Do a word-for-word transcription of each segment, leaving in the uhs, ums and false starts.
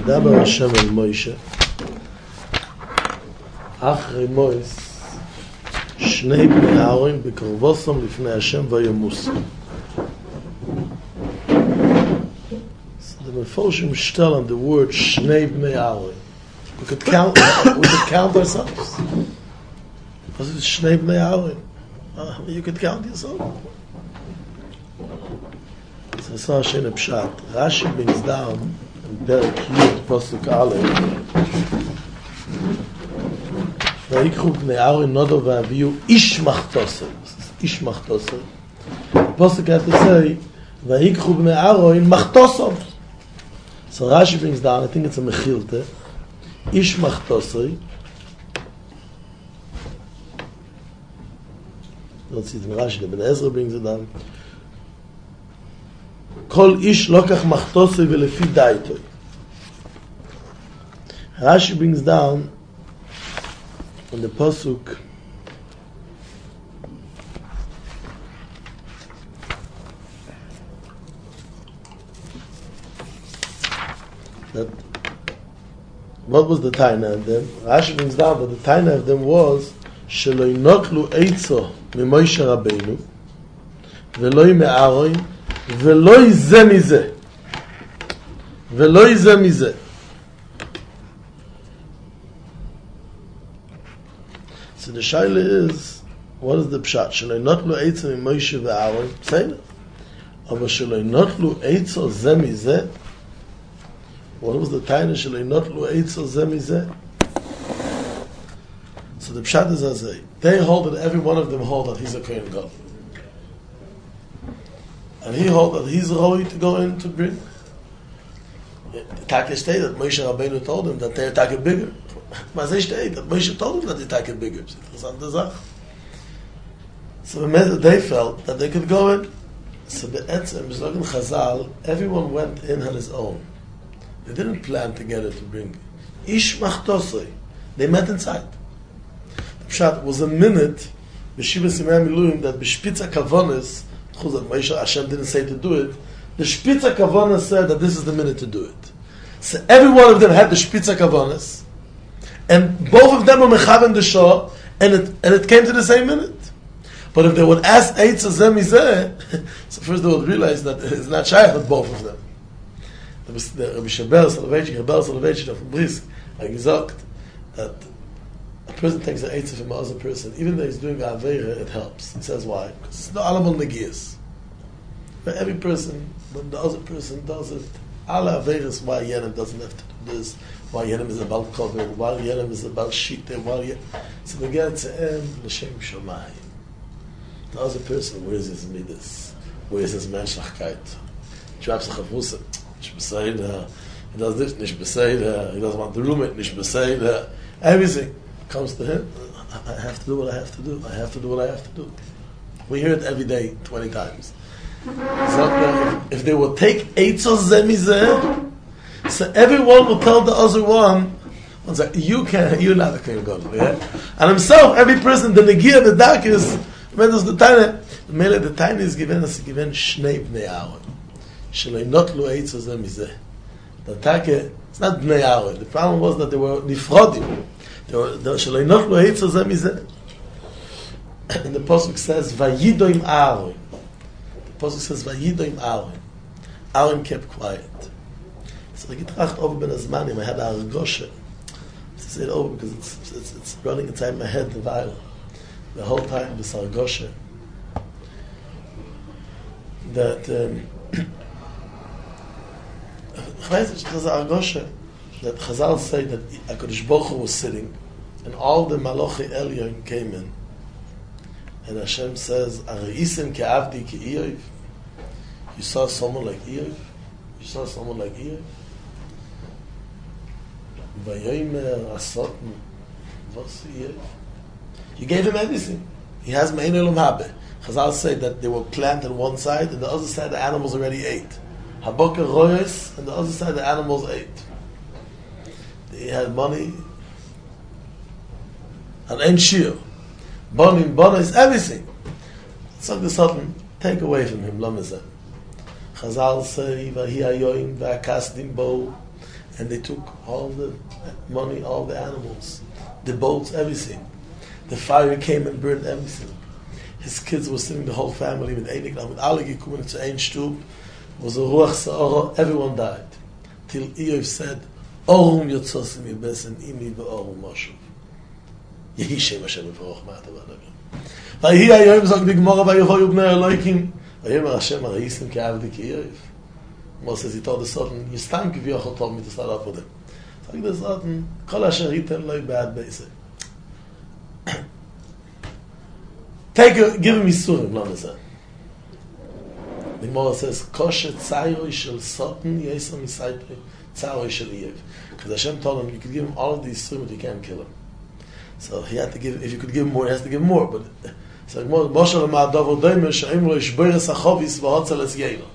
וידבר השם אל מוישה אחרי מויס שני בני אהרון בקרבוסם לפני השם וימוסו. So the Meforshim tell on the word shnei bnei Aaron. We could count. We could count ourselves. Because it's shnei bnei Aaron. Uh, you could count yourself. So I saw Shane Pshat. Rashi brings down in Perek Yud Pasuk Aleph. ויקחו בני אהרון נודו והביאו איש מחתוסר. איש מחתוסר. הפסוק had to say, ויקחו בני אהרון מחתוסר. So Rashi brings down, I think it's a mechilta, איש מחתוסר. Don't see it in Rashi, the Ben Ezra brings it down. כל איש לוקח מחתוסר ולפי דייתו. Rashi brings down on the pasuk that what was the taina of them? Rashi brings down that the taina of them was shelo yinotlu eitzo mimoshe Rabbeinu velo me'Aaron velo yizeh mizeh velo yizeh mizeh. So the shaila is, what is the pshat? Shaloi notlu eitzo mi Moshe ve'Aaron, pseina. Aber shaloi notlu eitzo zeh mizeh. What was the taina? Shaloi notlu eitzo zeh mizeh. So the pshat is as a, they hold that every one of them hold that he's a Kohen Gadol, and he hold that he's ready to go in to bring. Taka state that Moshe Rabbeinu told him that they're taka bigger. But they state that Moshe told him that they take it bigger. So they felt that they could go in. So the Etzem, Mizlogan Chazal, everyone went in on his own. They didn't plan together to bring Ish Machtosoi. They met inside. The Pshat was a minute, B'Shiva Simei Miluim, that B'Shpitza Kavonis, Moshe Hashem didn't say to do it, the Shpitza Kavonis said that this is the minute to do it. So every one of them had the Shpitza Kavonis, and both of them were mechaven the shah, and it and it came to the same minute. But if they would ask Eitz Zeh Mizeh, so first they would realize that it's not shaykh with both of them. The Rabbi Shabbat Soloveitchik, Rabbi Soloveitchik of Brisk, had gesagt that a person takes an Eitz from another person, even though he's doing a Aveira, it helps. He says why? Because it's not alamal negiyas. But every person, when the other person does it, Allah Aveiras, why Yenim doesn't have to do this, why Yenim is a Bal Kover, why Yenim is a Bal Shita, why Yenim. So we get to end, L'Shem Shomayim. The other person, where is his Midas? Where is his Menschlichkeit? Drops a Chavrusa, Nish B'Seida, he does this, Nish B'Seida, he doesn't want to room it, Nish B'Seida. Everything comes to him. I have to do what I have to do. I have to do what I have to do. We hear it every day, twenty times. So if, if they would take Eitzo Zeh Mizeh, so everyone will tell the other one, one say, you can, you're not a Kohen Gadol, yeah? And himself, every person, the Negiah, the dark is, when does the Taina, the the Taina is given us, given Shnei Bnei Aaron. Shaloi notlu Eitzo Zeh Mizeh. The Take, it's not Bnei Aaron. The problem was that they were Nifrodim. They were, Shaloi notlu Eitzo Zeh Mizeh. And the Pasuk says, Vayido im Aaron. The Pasuk says, Vayido im Aaron. Aaron kept quiet. So I get tracht over ben azmanim. I had a argoshe. To say it over because it's, it's, it's running inside my head the while. The whole time this argoshe. That um, there's an argoshe that Chazal say that HaKadosh Baruch Hu was sitting and all the Malochi Elyon came in. And Hashem says, Areisim ke'avdi ke'iyov. You saw someone like Iyov? You saw someone like Iyov? Vayomer asotnu vos Iyov. You gave him everything. He has mein elam habe. Chazal say that they were planted on one side, and the other side the animals already ate. Haboker royes, and the other side the animals ate. They had money, and ein shir. Bonim, Bona is everything. So the Sultan, take away from him, Lamazah. Chazal say, Vahi ayoim v'akasdim bo, and they took all the money, all the animals, the boats, everything. The fire came and burned everything. His kids were sitting, the whole family, with Einik, with alle gekommen zu ein Stub, was a ruach sa'ara, everyone died. Till Eov said, Orum yotzosim yibesen imi be'orum moshuv. Yehi Shem Hashem v'roch ma'ata v'adagim. V'yehi hayoyim zog di Gemara v'yehoyu b'nei Eloikim. V'yemer Hashem harayisim ke'avdi ke'Eov. Moses says, he told the Sultan, you stand k'v'yochel told me to start off with him. So the Sultan, kol asher hiten loy ba'ad be'iseh. Take a, give him Yisurim, not the The Gemara says, Koshe tzayroi shel Sultan yesam yisaitoi tzayroi shel Eov. Because Hashem told him, you could give him all of these Yisurim, but you can't kill him. So he had to give, if you could give him more, he has to give him more. But so the Gemara, Moshe l'ma'adav odoymer she'im lo yishboyres ha'chovis v'hotzel es yeilo.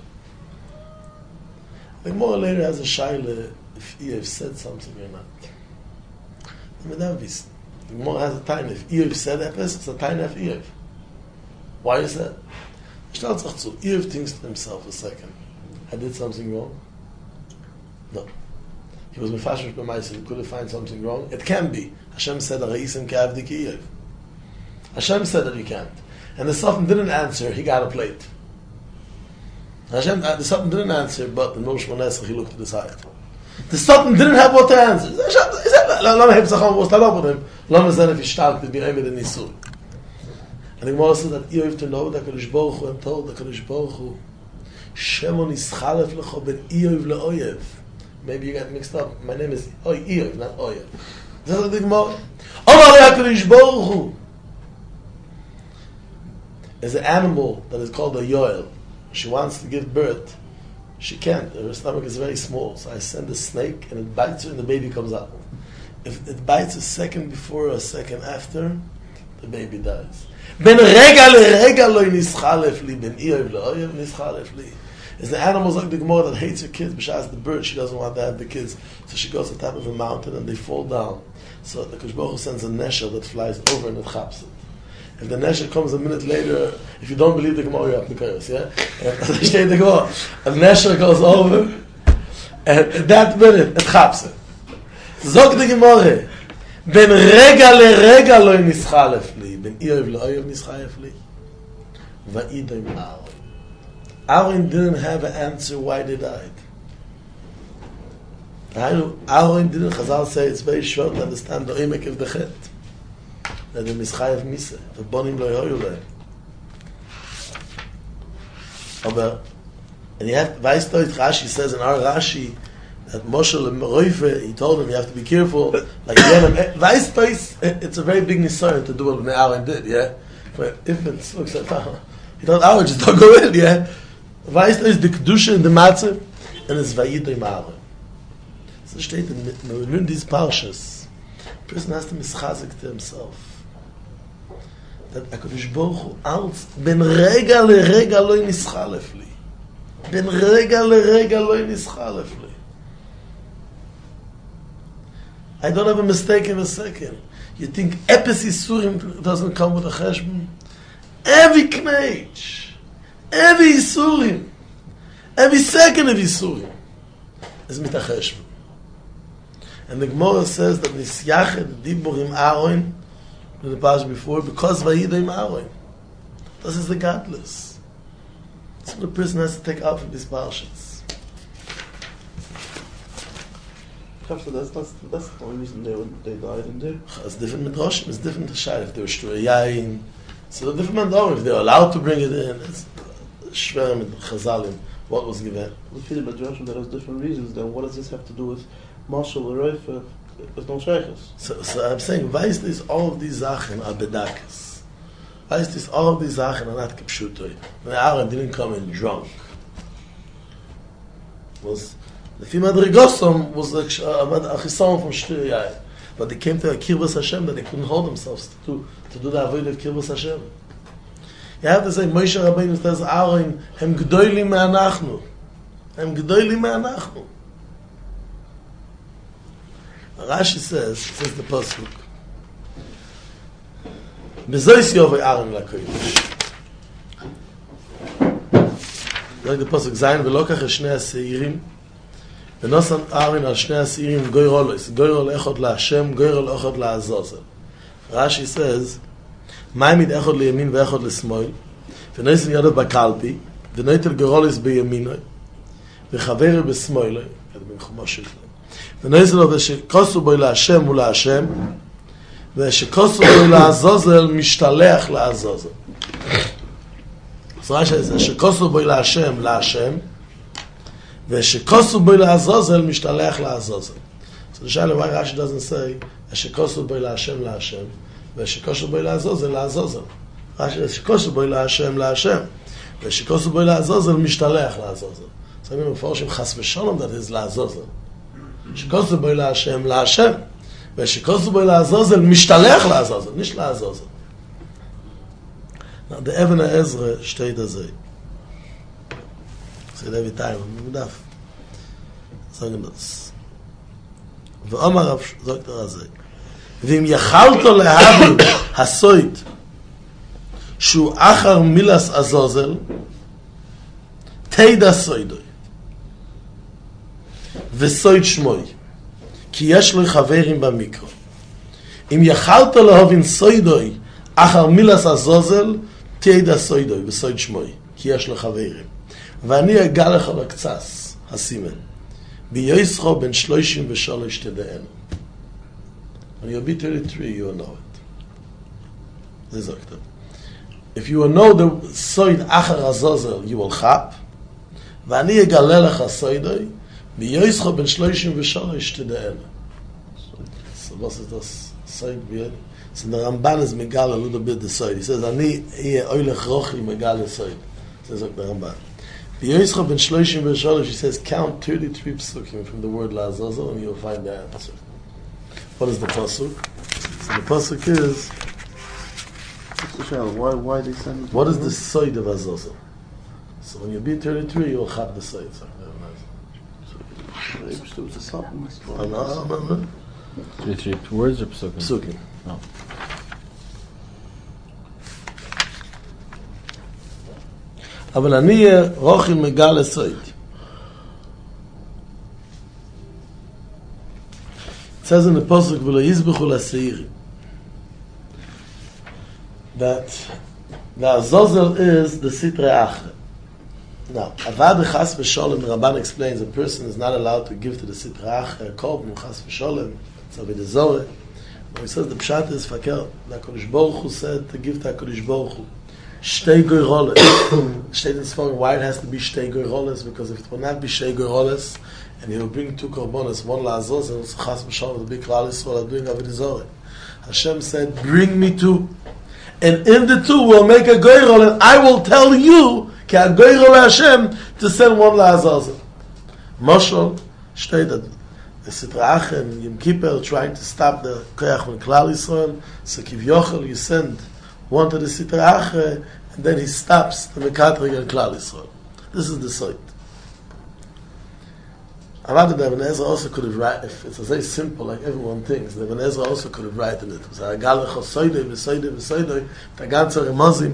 The Gemara later has a shaila if Eov said something or not. I mean, that is, the Gemara has a time, if Eov said that, it's a time of Eov. Why is that? Eov thinks to himself a second, I did something wrong? No. He was mefashish b'maisa, he couldn't find something wrong. It can be. Hashem said, Harayisim ke'avdi ke'Eov. Hashem said that you can't. And the Sultan didn't answer, he got a plate. Hashem, uh, the Sultan didn't answer, but the Moshe Monesach, he looked to the side. The Sultan didn't have what to answer. He said, Lama heb tzacham, was talab with him. Lama zan if he started to be aimed in Nisur. And the Gemara says that Eov to know that Kadosh Baruch Hu and told that Kadosh Baruch Hu Shemon ischalef lecho ben Eov le'oyev. Maybe you got mixed up. My name is Oy Eov, not Oyev. This is the Gemara. Omar le Kadosh Baruch Hu. There's an animal that is called a Yoel. She wants to give birth. She can't. Her stomach is very small. So I send a snake and it bites her and the baby comes out. If it bites a second before or a second after, the baby dies. Ben rega le-rega lo nischalef li, ben Eov le-oyev nischalef li. It's the animals like the Gemara that hates her kids, but she has the bird, she doesn't want to have the kids. So she goes to the top of a mountain and they fall down. So the Kadosh Baruch Hu sends a nesher that flies over and it chaps it. If the nesher comes a minute later, if you don't believe the Gemara, you have to chaos, yeah? And the Gemara, a nesher goes over, and at that minute, it chaps it. Zog the Gemara, ben rega le-rega lo nischalef li, ben Eov le-oyev nischalef li, va'idem Aaron. Aaron didn't have an answer why they died. Aaron didn't, Chazal say it's very short to understand the oimek of the chet. That the mischayev misa, the bonim lo yoyu lehem. Aber, and you have, weißt du, Rashi says in our Rashi, that Moshe L'Roife, he told him, you have to be careful, like, weißt du, it's a very big nisayon to do what Aaron did, yeah? For infants, looks like, he thought, Aaron, just don't go in, yeah? Weißt du, is the Kedusha in the Matzah, and it's Vayidrim Aaron. So steht in, in these parshas, a person has to mischazik to himself. That HaKadosh Baruch Hu, als, ben rega le rega lo nischalef li. Ben rega le rega lo nischalef li. I don't have a mistake in a second. You think Epis Yisurim doesn't come with a cheshbon? Every knage, every Yisurim, every second of Yisurim is mit a cheshbon. And the Gemara says that Nisyachet Diburim Aaron, in the past before, because Vayidem Aaron. This is the godless. That's what a person has to take out from these parshas. So that's, that's, that's the only reason they, they died in there. It's different with Roshim, it's different to Shai, if they were Shtuyayin. So the different Mandorim, if they were allowed to bring it in, it's Shver with Chazalim, what was given. We feel about Roshim there are different reasons, then what does this have to do with Marshall L'Roife? There's no shaykhs. So, so I'm saying, why is this all of these Zachen are bedakas? Why is this all of these Zachen are not kipshutoi? When Aaron didn't come in drunk. Was the female Madrigosom was a chisom from Shtur Yair. But they came to a Kirbus Hashem that they couldn't hold themselves to to do the avoid of Kirbus Hashem. You have to say, Moshe Rabbeinu says, Aaron, hem gdoili me'anachnu. Hem gdoili me'anachnu. Rashi says, says the pasuk, Bezois yovei Aaron lakodesh. Like the pasuk, Zayin velokach eshnei aseirim, ונוסן ארין על שני הסעירים גוירולוס, גוירול אחד להשם, גוירול אחד לעזוזל. רש"י says, מעמיד אחד לימין ואחד לשמאל, ונוסן ידו בקלפי, ונויטל גוירולוס בימינו, וחבר בשמאלו, ונוסן לו ושקוסו בו להשם ולהשם, ושקוסו בו לעזוזל משתלח לעזוזל. אז רש"י זה שקוסו בו להשם להשם, ושקוסו בו לעזוזל משתלח לעזוזל. So the Shaila, why Rashi doesn't say shekosel boi laHashem laHashem, v'shekosel boi la'azozel la'azozel. Rashi says shekosel boi laHashem laHashem, v'shekosel boi la'azozel mishtalech la'azozel. So I mean, mephoshim chas v'sholom that is la'azozel. Shekosel boi laHashem laHashem, v'shekosel boi la'azozel mishtalech la'azozel, nicht la'azozel. Now the Even HaEzra steht azay. So every time, I'm medaf. Sagen das. ואומר רב זוקטר הזה, ואם יכלתו להבין הסויד שהוא אחר מילס עזוזל, תדע סוידוי וסויד שמוי, כי יש לו חברים במיקרו. אם יכלתו להבין סוידוי אחר מילס עזוזל, תדע סוידוי וסויד שמוי, כי יש לו חברים. ואני אגע לך בקצס, הסימן. ביוסחו בן שלושים ושלוש תדענו. When you'll be thirty-three, you'll know it. זה זוקטר. If you will know the soid אחר הזוזל, you will chap. ואני אגלה לך סוידוי, ביוסחו בן שלושים ושלוש תדענו. So was ist das soid ביד? So the Ramban is megal a little bit the soid. He says, אני אהיה oilech rochel megal soid. זה זוקטר Ramban. Yosef ben Shloshim v'Shalosh, he says, count thirty-three psukim from the word La'azozel, and you'll find the answer. What is the pasuk? So the pasuk is, why why they send? What is the side of Azozel? So when you be thirty-three, you'll have the side. So it was a supplement. Oh, no, no, no. thirty-three words or psukim? Psukim. Oh. אבל אני רוכל מגל הסויד. It says in the pasuk, ולא יזבחו לשעירים. That the Azazel is the Sitra Achre. Now, Avad Chas V'Sholem, the Ramban explains, a person is not allowed to give to the Sitra Achre a korban Chas V'Sholem, so with the Zohar. But he says the Pshat is Fakir, the HaKadosh Baruch Hu said to give to HaKadosh Baruch Hu. Shtei Goyroles. Shtei in Sforim, why it has to be Shtei Goyroles? Because if it will not be Shtei Goyroles, and he will bring two korbanos, one la'azozel, so Chas V'Sholem, the big Klal Yisrael are doing Avodah Zorah. Hashem said, bring me two. And in the two we'll make a Goyrol, and I will tell you, Ki ha-Goyrol Hashem, to send one la'azozel. Moshel, Shtei that the Sitra Achre and Yom Kippur trying to stop the Koyach from Klal Yisrael, so Kiv Yochel, you send one to the Sitra Achre, and then he stops the Mekatrig and Klal Yisrael. This is the site. Avad the Even Ezra also could have written, if it's very simple, like everyone thinks, the Even Ezra also could have written it. It was Agal Lecho Soidoi, V'Soidoi, V'Soidoi, the ganze Remozim.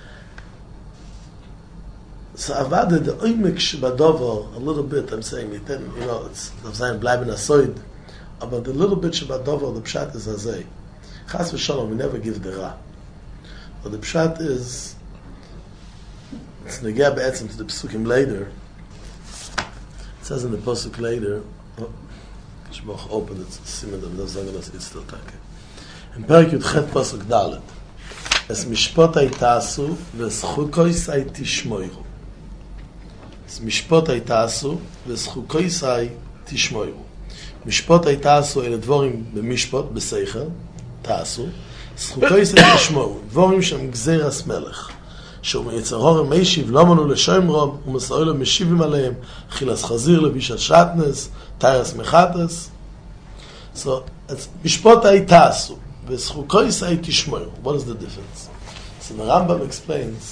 So Avad the Oimek Shebadovo, a little bit, I'm saying, it didn't, you know, it's, I'm saying, Bleiben Asoid, but the little bit Shebadovo, the Pshat is Azay. Chas V'Sholom, we never give the Ra. But the Pshat is, it's Negea Be'etzim to the Pesukim later. It says in the Pasuk later, oh, Shmoch opened it, Simen, I'm not saying that it's still talking. In Perik Yud Chet Pasuk Dalet, Es Mishpotai Tasu, V'eschukoisai Tishmoiru. Es Mishpotai Tasu, V'eschukoisai Tishmoiru. Mishpotai Tasu, ele dvorim b'mishpot, b'seicher, Tasu, זכותויסי תשמעו, דבורים שהם גזירס מלך, שהוא מייצר הורם מיישיב, לא מנו לשומרום, ומסעו משיבים עליהם, חילס חזיר לבישת שטנס, תיירס מחטס. So, משפוט הייתה עשו, וזכותויסי תשמעו. What is the difference? So the Rambam explains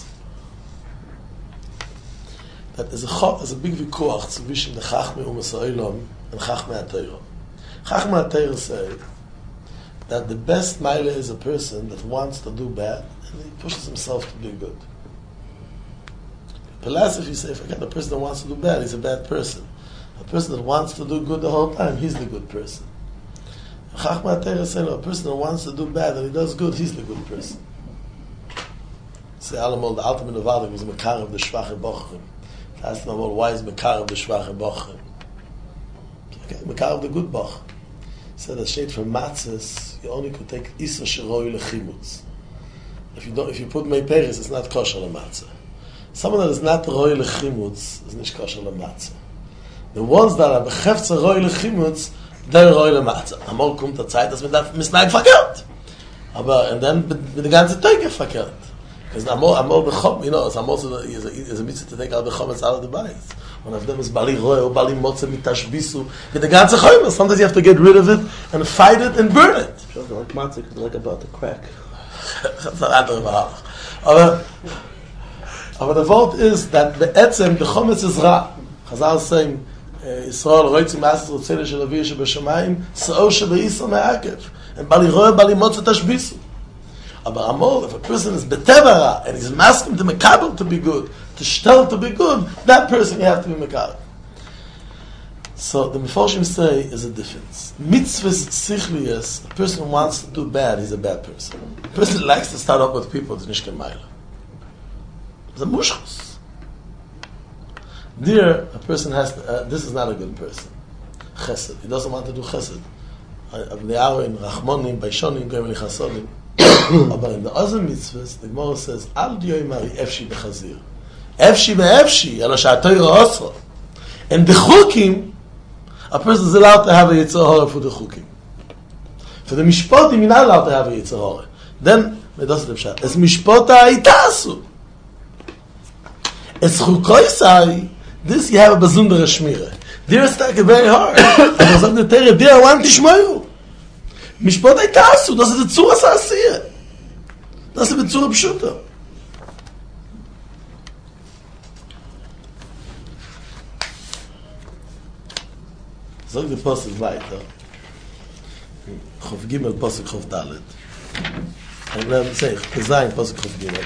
that there's a, there's a big vikuach between the Chachmei u'Masa'ilom and Chachmei HaTorah. Chachmei HaTorah say that the best Maila is a person that wants to do bad and he pushes himself to do good. Philosophy say, forget the person that wants to do bad, he's a bad person. person that wants to do good the whole time, he's the good person. Chachma Torah say, no, a person that wants to do bad and he does good, he's the good person. Say, allemal, the ultimate of Adam was Mekar of the Schwache Bochrim. Ask them about why is Mekar of the Schwache Bochrim? Okay, Mekar of the good Boch. Said that shade from matzahs, you only could take Isa Shiroi Lechimutz. If you don't, if you put Mei Peres, it's not kosher la matzah. Someone that is not Roi Lechimutz is not kosher la matzah. The ones that are Bechefze Roi Lechimutz, they're Roi la matzah. Amol kommt der Zeit, dass man da misnaig verkehrt. Aber, and then, mit der ganze Tag verkehrt. Because Amol, Amol Bechom, you know, it's Amol is a, is a mitzvah to take out Bechom, it's out of the bias. One of them is Bali Roi, or Bali Motze mit Tashbisu. With the ganze Choyma, sometimes you have to get rid of it, and fight it, and burn it. Sure, like matzah, like about the crack. That's an andere Verhalten. Aber, aber the vote is that the etzem, the chometz is ra. Chazal is saying, Yisrael roitzi ma'asas rotzele shel aviya shebashamayim, sa'or shebe'israel me'akev. And bali roe, bali motze tashbisu. Aber amol, if a person is beteva ra, and he's masking to mekabel to be good, to shtel to be good, that person you have to be mekabel. So the Meforshim say is a difference. Mitzvahs sichliyas, a person who wants to do bad, he's a bad person. A person who likes to start up with people, it's nishke maila. It's a mushchus. There, a person has to, uh, this is not a good person. Chesed. He doesn't want to do chesed. The hour in Rachmonim, Baishonim, Goyim Lichasonim. But in the other mitzvahs, the Gemara says, Al diyoy mari efshi bechazir. Efshi be'efshi, ela sha'atoyra osra. And the chukim, a person is allowed to have a Yetzer Hara for the chukim. For the mishpotim, you're not allowed to have a Yetzer Hara. Then, it doesn't have shot. Es mishpota itasu. Es chukoisai, this you have a bazundere shmire. There is like very hard. And I said the Torah, there I want to shmoyu. Mishpota itasu, das ist die Zura Sa'asiyah. Das ist die Zura Pshuta. Sag die Posik weiter. Chof Gimel, Posik Chof Dalet. Ich lerne sich, Pezayin, Posik Chof Gimel.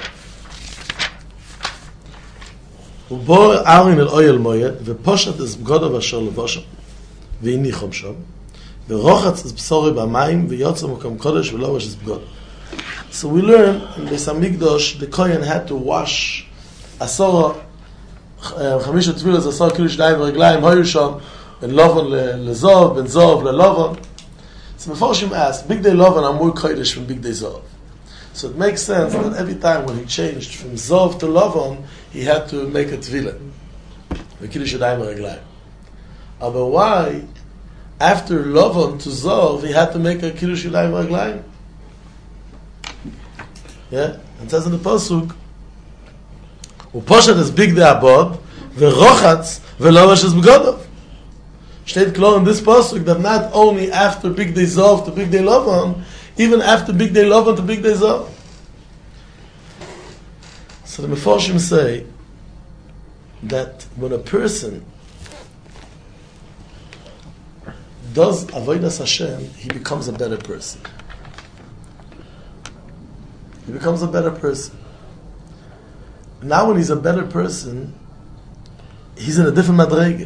ובו ארין אל אויל מויד, ופושט את בגודו ואשר לבושם, והניחום שם, ורוחץ את בשורי במים, ויוצא מקום קודש ולובש את בגודו. So we learn in the Samigdosh, the Kohen had to wash עשור, חמישה תפילת, עשור כאילו שדיים ורגליים, היו שם, בין לובן לזוב, בין זוב ללובן. So Meforshim asked, Big Day Lovan are more Kodesh from Big Day Zov. So it makes sense that every time when he changed from Zov to Lovan, he had to make a Tefillah. V'kiddush yadayim v'reglayim. But why, after Lovan to Zov, he had to make a Kiddush yadayim v'reglayim? Yeah? It says in the Pasuk, U'poshat es Big Day Abod, v'rochatz v'lovash es b'godov. Steht klar in this pasuk that not only after Big Day Zov to Big Day Lovan, even after Big Day Lovan to Big Day Zov. So the Meforshim say that when a person does Avodas Hashem, he becomes a better person. He becomes a better person. Now when he's a better person, he's in a different madrege.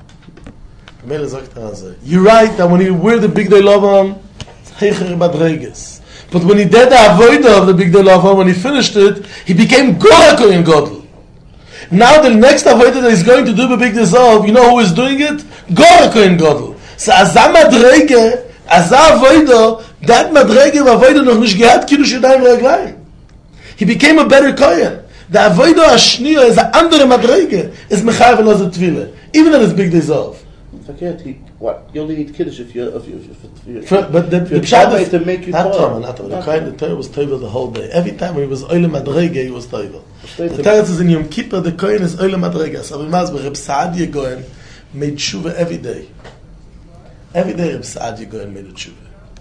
You're right that when he wear the Big Day Lovan, it's heicher madreges. But when he did the avodah of the Big Day Lovan, when he finished it, he became Gora Kohen Gadol. Now the next avodah that he's going to do the Big Day Zov, you know who is doing it? Gora Kohen Gadol. So as a madrege, as a avodah, that madrege of avodah noch nicht gehad kiddush yadayim v'reglayim. He became a better Kohen. The avodah hashniya is a andere madrege, is mechayev elazar tefillah, even in his Big Day Zov. Forget he what you only need kiddush if you if you if you. For, but the, the pshat is to make you not Torah. Not Torah. The Kohen, the Torah was Torah the whole day. Every time when he was Oile Madrege, he was Torah. The Torah says in Yom Kippur, the Kohen is Oile Madrege. So Reb Saadia Goyen made tshuva every day. Every day Reb Saadia Goyen made a tshuva.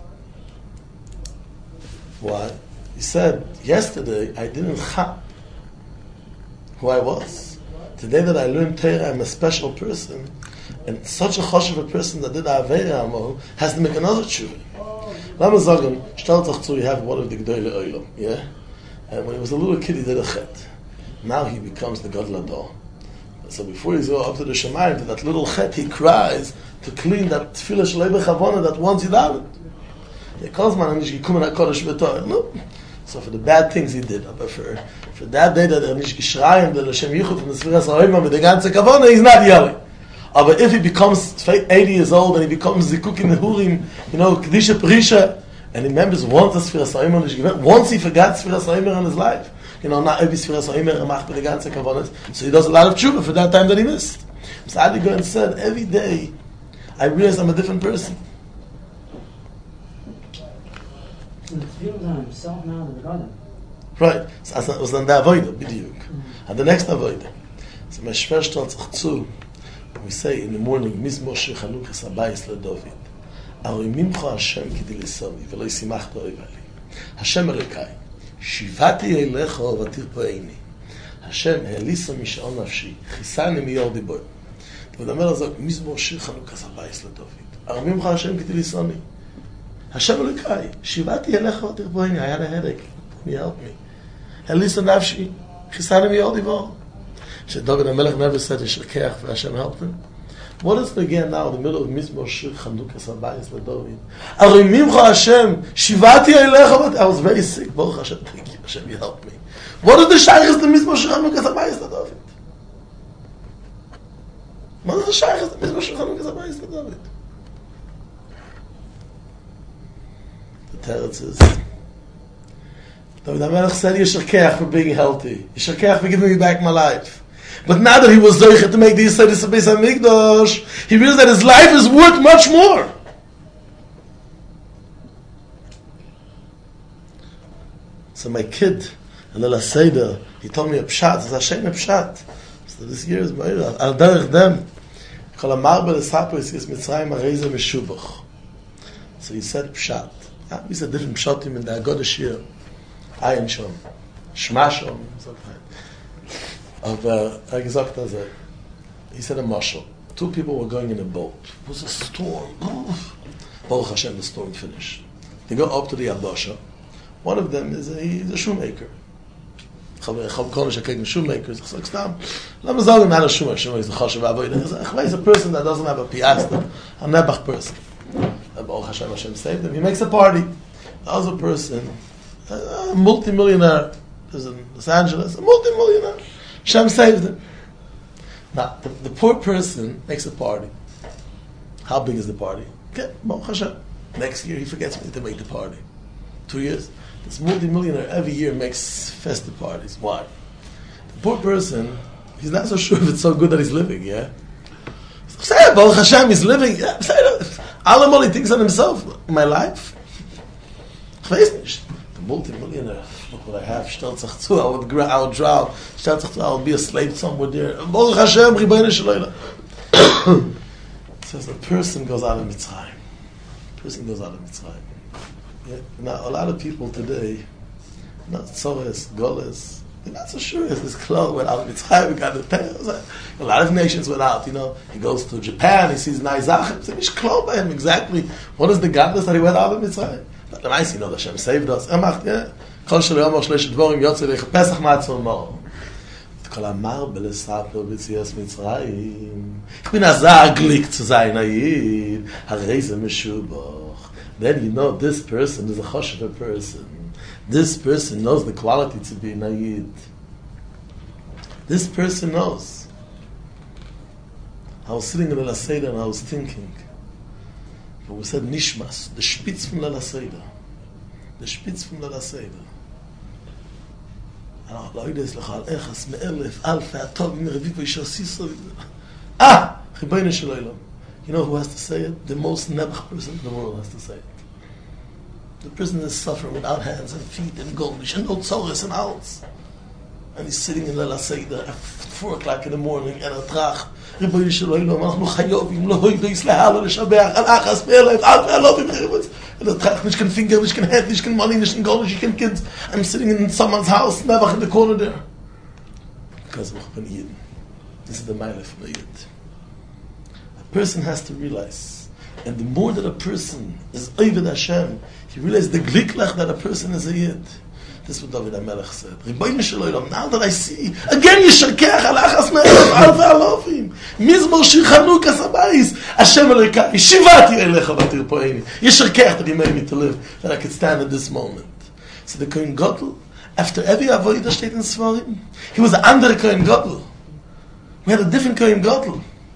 Why? He said, yesterday I didn't chap who I was. Today that I learned Torah, I'm a special person. And such a choshev a person that did Aveira Amol has to make another tshuva. Lama Zagan, stell sich zu, you have one of the G'doi Le'olam, yeah? And when he was a little kid, he did a chet. Now he becomes the Gadol Ador. so before he goes up to the Shemayim, to that little chet, he cries to clean that tefillah shalei b'chavona that once he davened. He calls man and he come in HaKodesh v'Torah. No. So for the bad things he did, but for for that day that er nicht geschreien, der Hashem Yichud from the Sfiras HaOyma with the ganze Kavona, he's not yelling. But if he becomes eighty years old and he becomes Zikuk in the Hurim, you know, Kedisha Perisha, and he remembers once the Sfiras HaOyma, once he forgot Sfiras HaOyma in his life, you know, not every Sfiras HaOyma er macht with the ganze Kavona, so he does a lot of tshuva for that time that he missed. So Adi Goyen said, every day, I realize I'm a different person. And it's feels on himself now to the God. Right. So it was dann der Avoide, b'diuk. And the next Avoide. So my Shver stellt sich zu, we say in the morning, Mizmor Shir Chanukas Habayis LeDavid. Aroi mimcha Hashem kidi lisami, v'lo yisimachta oivali. Hashem Elokai, shivati eilecha v'tirpoeini. Hashem העליסה משעון נפשי, חיסני מיור דיבור. אתה מדבר על זה, מזמור שיר חנוכת הבייס לדוד. הרב ממך השם כדי ליסוני. השם אלוקאי, שיבאתי אליך ותרפויני, היה להדק. He helped me. העליסה נפשי, חיסני מיור דיבור. שדוד המלך never said ישרקח והשם helped him. What is again now in the middle of מזמור שיר חנוכת הבייס לדוד? הרי ממך השם, שיבאתי אליך ותרפויני. I was very sick, ברוך השם, thank you, השם, you helped me. What is the shaykhs the mizmor shel Chanukas habayis LeDavid? What is the shaykhs the mizmor shel Chanukas habayis LeDavid? The teretz is David HaMelech said Yisharkeach for being healthy. Yisharkeach for giving me back my life. But now that he was zoichet to make the Yisraelis Beis HaMikdash, he realized that his life is worth much more. So my kid and the Seder, he told me a pshat, it's a shame a pshat. So this year is Ma'ira. Al derech dem, kol amar b'lesapos yis Mitzrayim areza meshubach. So he said pshat. Yeah, he said different pshatim in the Agoda Shir. Ayin Shom. Shma Shom. Of, uh, er gesagt as a, he said a mashal. Two people were going in a boat. It was a storm. Baruch Hashem, the storm finished. They go up to the Yabasha. One of them is a, he's a shoemaker. Shoemakers. Ich sage, Stam, let me sagen, not a shoemaker. Shoemaker is a chashav avodah. He's a person that doesn't have a piasta, a nebach person. Baruch Hashem, Hashem saved him. He makes a party. The other person, a multi-millionaire, is in Los Angeles, a multi-millionaire. Hashem saved him. Now, the, the poor person makes a party. How big is the party? Okay, Baruch Hashem. Next year, he forgets me to make the party. Two years. This multi-millionaire every year makes festive parties. Why? The poor person, he's not so sure if it's so good that he's living, yeah? Say, Baruch Hashem, he's living, yeah? Alam, he thinks on himself. My life? The multi-millionaire, look what I have. I would grow, I would drown. I would be a slave somewhere there. Baruch Hashem, Ribono Shel Olam. It says the person goes out of Mitzrayim. The person goes out of Mitzrayim. Yeah. Now, a lot of people today, not Tzores, Goles, they're not so sure if this clothes went out of Mitzrayim, we got the tails. A lot of nations went out, you know. He goes to Japan, he sees Naizach, he says, Mish Klal by him, exactly. What is the godless that he went out of Mitzrayim? But the nice, you know, that Hashem saved us. Emacht, yeah. Kol shel yom shlesh dvorim yotze leich Pesach matzon mo. Kol amar belesaper b'tzias Mitzrayim. Ich bin azaglik zu sein, ayid. Harei ze meshubach. Then you know this person is a choshev person. This person knows the quality to be nayid. This person knows. I was sitting in the Leil Seder and I was thinking. But we said nishmas, the spitz from Leil Seder, the spitz from Leil Seder. Ah, Ribono Shel Olam. You know who has to say it? The most nebach person in the world has to say it. The person is suffering without hands and feet and goldish and no tzores and hals. And he's sitting in Leil Seder at four o'clock in the morning and a trach. Ribono Shel Olam, אנחנו חייבים להודות להלל לשבח על אחס ואלף אלף אלפים חירות. And the trach, nicht kein finger, nicht kein head, nicht kein money, nicht kein goldish, nicht kein kids. I'm sitting in someone's house, nebach in the corner there. Because of the Yid. This is the mile from the Yid. Person has to realize, and the more that a person is Oved Hashem, he realizes the gliklach that a person is a Yid. This is what David HaMelech said. Ribono shel olam, now that I see, again Yisharkeach alachas me'elef alfei alofim. Mizmor shir Chanukas habayis. Hashem Elokai, shivati elecha v'tirpoeni. Yisharkeach that you made me to live, that I could stand at this moment. So the Kohen Gadol, after every avodah steht in Sfarim, he was an andere Kohen Gadol. We had a different Kohen Gadol.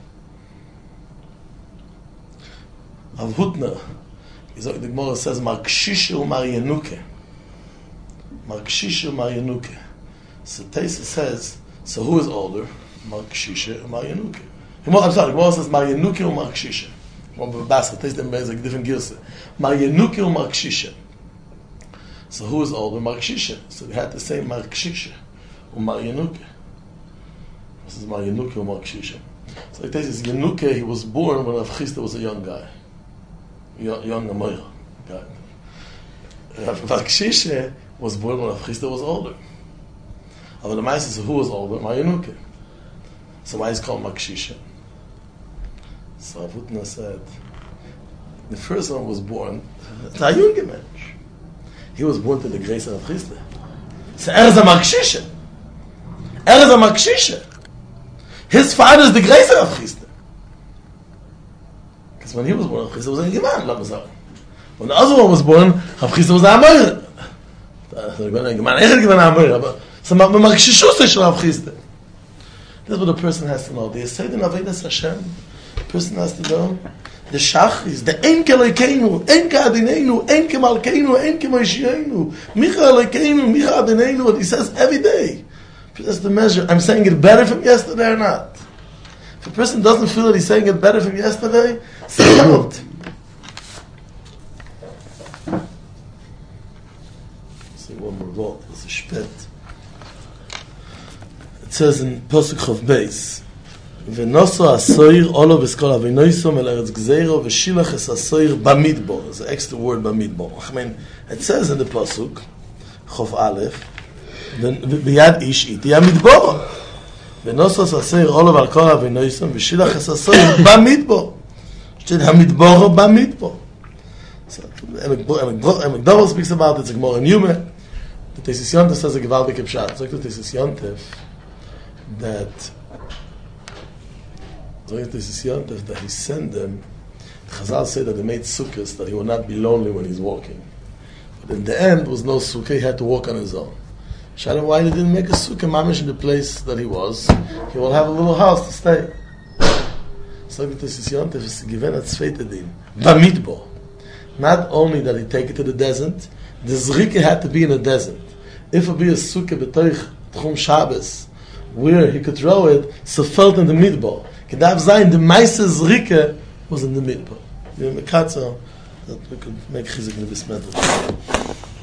Av Hutner, the Gemara says, Mar Kshisha u Mar Yenuke. Mar Kshisha u Mar Yenuke. So Taisa says, so who is older? Mar Kshisha u Mar Yenuke. I'm sorry, Gemara says, Mar Yenuke u Mar Kshisha. Taisa is like different girsa. Mar Yenuke u Mar Kshisha. So who is older? Mar Kshisha. So they had to say Mar Kshisha u Mar Yenuke. This is Mar Yenuke u Mar Kshisha. So it says, Yenuke, he was born when Rav Chisda was a young guy. Young Amoyer. Rav Kshisha was born when Rav Chisda was older. But the Maisa says, who was older? Mar Yenuke. So why is it called Mar Kshisha? So Rav Hutner said, the first one was born, it's a young man. He was born to the grace of Rav Chisda. So er is a Mar Kshisha. Er is a Mar Kshisha. His father is the grace of Rav Chisda. Because when he was born, Rav Chisda was a Geman, let me say. When the other one was born, Rav Chisda was a Amoyer. Geman, Echad Geman Amoyer. So Mar Kshisha is Rav Chisda. That's what a person has to know. The Yesod in Avodas Hashem, the person has to know, the Shachris, the Ein Kelokeinu, Ein Ke'adineinu, Ein Ke'malkeinu, Ein Ke'moshienu, Micha Elokeinu, Micha Adineinu, what he says every day. That's the measure. I'm saying it better from yesterday or not? If a person doesn't feel that he's saying it better from yesterday, say out. Say one more word. It's a spit. It says in Pasuk Chav Beis, V'noso asoir olo v'skol avinoisom el eretz gzeiro v'shilach es asoir bamidbo. There's an extra word bamidbo. I mean, it says in the Pasuk Chav Aleph, ביד איש איתי המדבור ונוסוס הסיר עולו ועל כל אבינויסום ושילח את הסיר במדבור שתד המדבור במדבור Emek speaks about it, it's more in Yuma. The Tesis Yontef says a gewaltige Pshat. So the Tesis Yontef that so the Tesis Yontef that he sent them, Chazal said that they made sukkahs that he would not be lonely when he's walking. But in the end was no sukkah, he had to walk on his own. Shadow, why they didn't make a sukkah mamish in the place that he was? He will have a little house to stay. So the Tesis Yontef is given at Tzveitadin, Bamidbo. Not only that he take it to the desert, the Zrika had to be in a desert. If it be a sukkah b'toich Tchum Shabbos, where he could throw it, so felt in the midbar. Kedav Zayin, the Maisa Zrika was in the midbar. You know, that we could make chizik in the Bismillah.